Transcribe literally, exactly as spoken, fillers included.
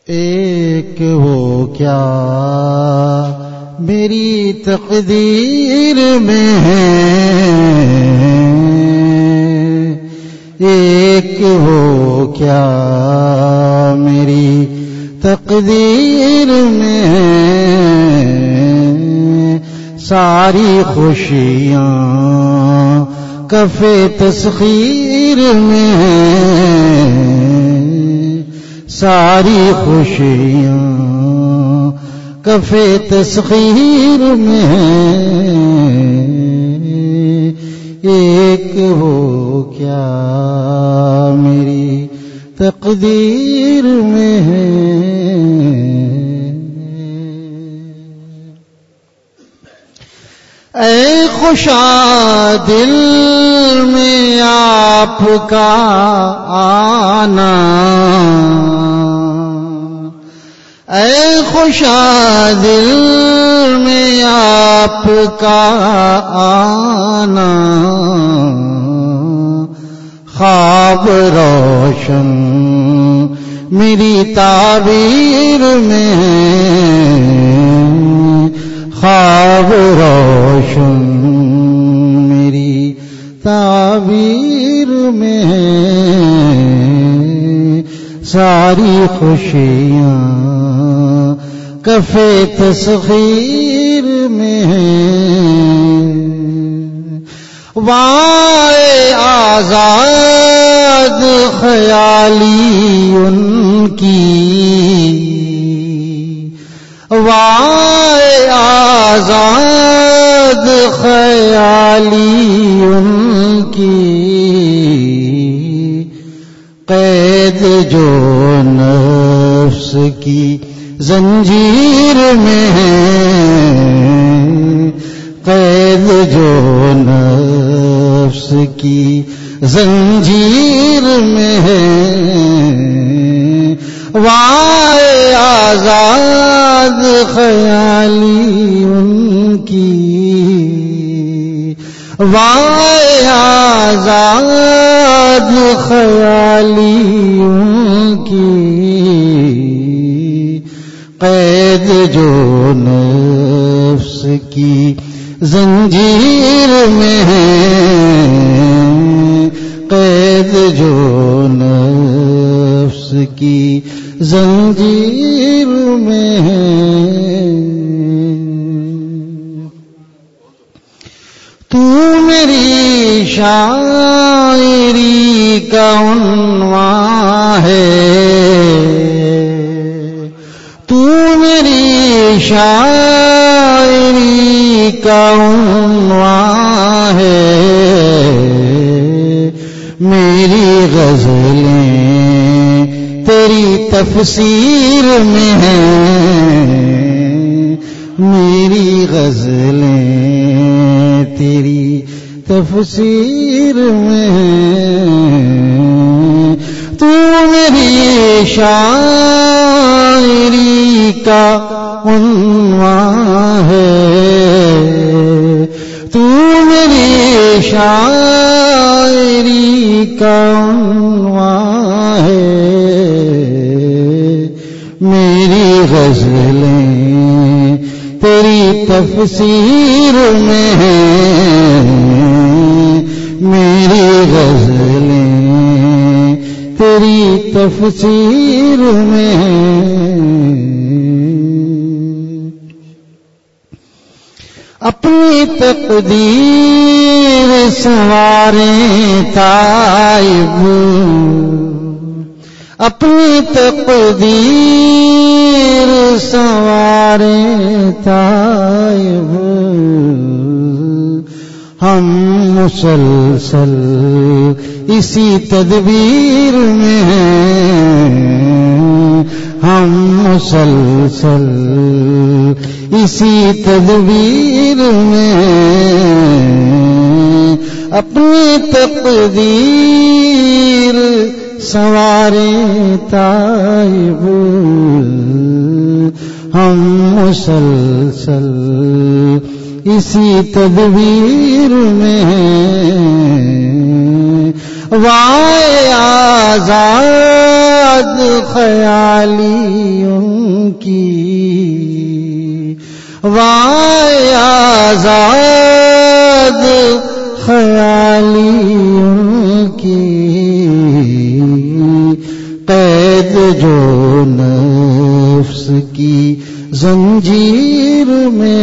ایک وہ کیا میری تقدیر میں ہے، ایک وہ کیا میری تقدیر میں ہے، ساری خوشیاں کف تسخیر میں ہے، ساری خوشیاں کف تسخیر میں ہے، ایک وہ کیا میری تقدیر میں ہے۔ اے خوشا دل میں آپ کا آنا، اے خوشا دل میں آپ کا آنا، خواب روشن میری تعبیر میں ہے، خواب روشن میری تعبیر میں ہے، ساری خوشیاں کف تسخیر میں ہے، وائے آزاد خیالی ان کی، وائے آزاد خیالی ان کی، قید جو نفس کی زنجیر میں ہے، قید جو نفس کی زنجیر میں ہے، وائے آزاد خیالی ان کی، وائے آزاد خیالی ان کی، قید جو نفس کی زنجیر میں ہے، قید جو نفس کی زنجیر میں ہے، تو میری شاعری کا عنوان ہے، تو میری شاعری کا عنوان ہے، میری غزلیں تیری تفسیر میں ہیں، میری غزلیں تیری تفسیر میں ہیں، تو میری شاعری کا عنوان ہے، تو میری شاعری کا عنوان ہے، میری غزلیں تیری تفسیر میں ہیں، میری غزلیں تیری تفسیر میں ہیں، اپنی تقدیر سنواریں تائب، اپنی تقدیر سنواریں تائب، ہم مسلسل اسی تدبیر میں ہیں، ہم مسلسل اسی تدبیر میں ہیں، اپنی تقدیر سنواریں تائب، ہم مسلسل اسی تدبیر میں ہیں، وائے آزاد آزاد خیالی ان کی، وائے آزاد خیالی ان کی، قید جو نفس کی زنجیر میں